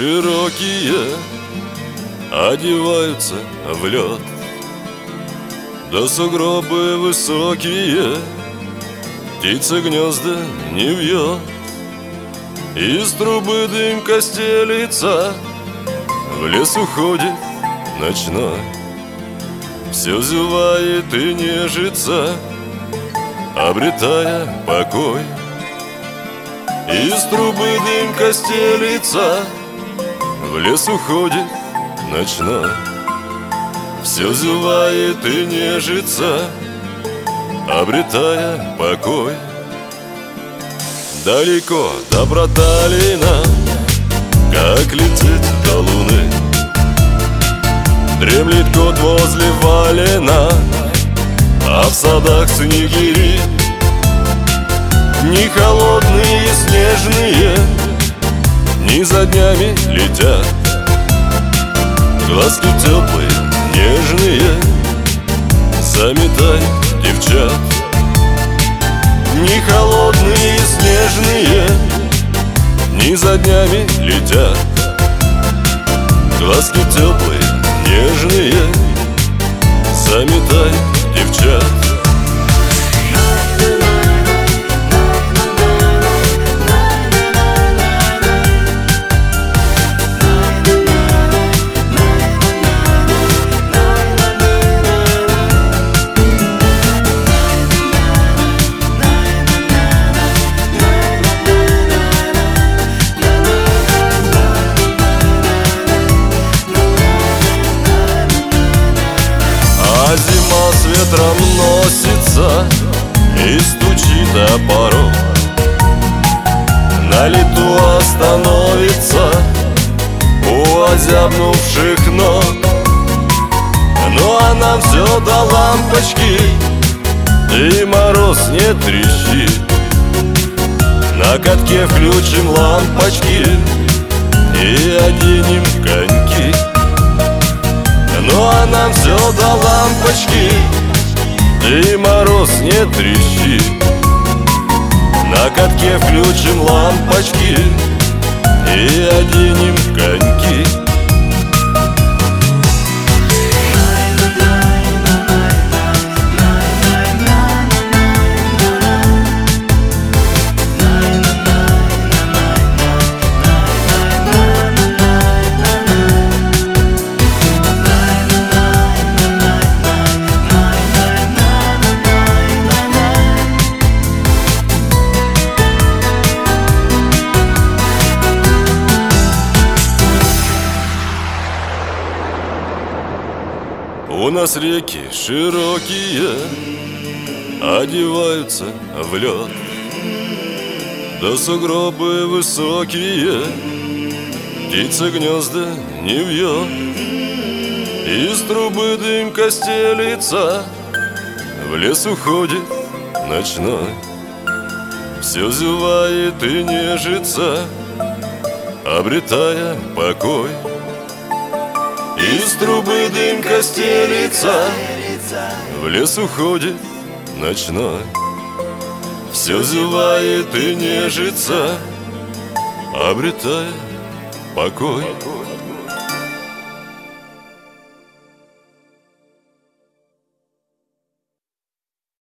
широкие одеваются в лед, да сугробы высокие птица гнезда не вьет. Из трубы дымка стелится, в лес уходит ночной, все зевает и нежится, обретая покой. Из трубы дымка стелится, в лес уходит ночной, все зевает и нежится, обретая покой. Далеко до Проталина, как лететь до луны, дремлет кот возле валена, а в садах снегири. Ни холодные снежные, ни за днями летят, глазки теплые, нежные заметают девчат. Ни холодные снежные, ни за днями летят, глазки теплые, нежные заметают девчат. Зима с ветром носится и стучит о порог, на лету остановится у озябнувших ног. Ну а нам все до лампочки, и мороз не трещит. На катке включим лампочки и оденем коньки. Ну а нам все до лампочки, и мороз не трещит. На катке включим лампочки и оденем коньки. У нас реки широкие одеваются в лед, да сугробы высокие птица гнезда не вьет. Из трубы дымка стелится, в лес уходит ночной, все зевает и нежится, обретая покой. Из трубы дымка стелится, в лес уходит ночной, все зевает и нежится, обретая покой.